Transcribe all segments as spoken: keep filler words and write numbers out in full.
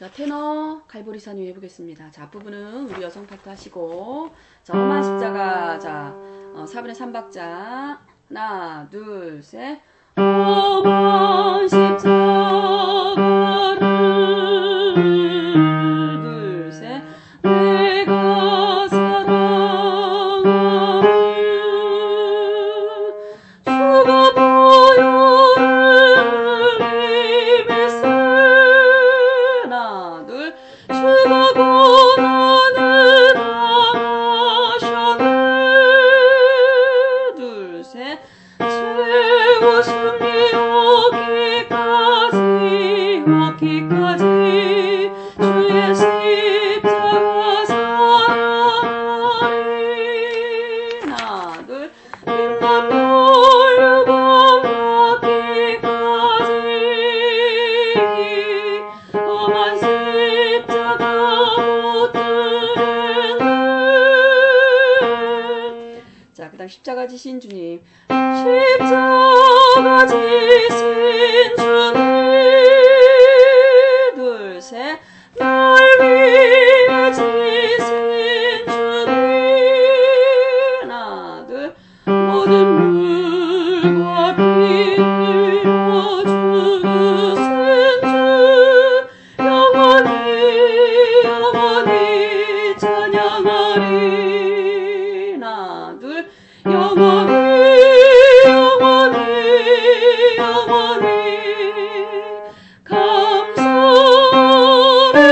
자, 테너 갈보리산 위 해보겠습니다. 자, 앞부분은 우리 여성 파트 하시고, 자, 험한 십자가, 자, 어, 사분의 삼 박자. 하나, 둘, 셋. 험한 십자가를, 둘, 셋. 내가 사랑하는 주가 보혈을 입으사. 하나, 둘. 주가 고난을 당하셨네. 둘, 셋. 세우심이 오기까지, 오기까지 주의 십자가 사랑하리. 하나, 둘. 빈땀 흘리고 받기까지 험한 십자가 붙들네. 자, 그 다음 십자가 지신 주님. 십자가 지신 주님. 둘, 셋. 날 위해 지신 주님. 하나, 둘. 모든 물과 피 흘려 죽으신 주 영원히 영원히 찬양하리. 하나, 둘. 영원히 영원히 영원히 감사하리.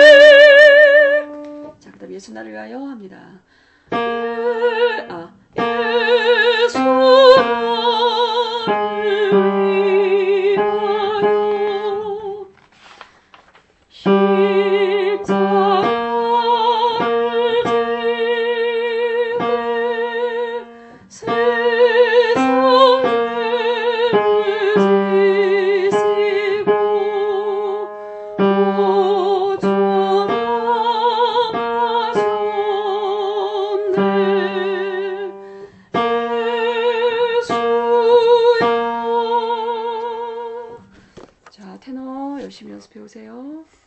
자, 그 다음 예수 나를 위하여 합니다. 예, 아, 예수 나를 위하여 십자가를 지고 세상을 지시고 오전하셨네. 예수여. 자, 테너 열심히 연습해 오세요.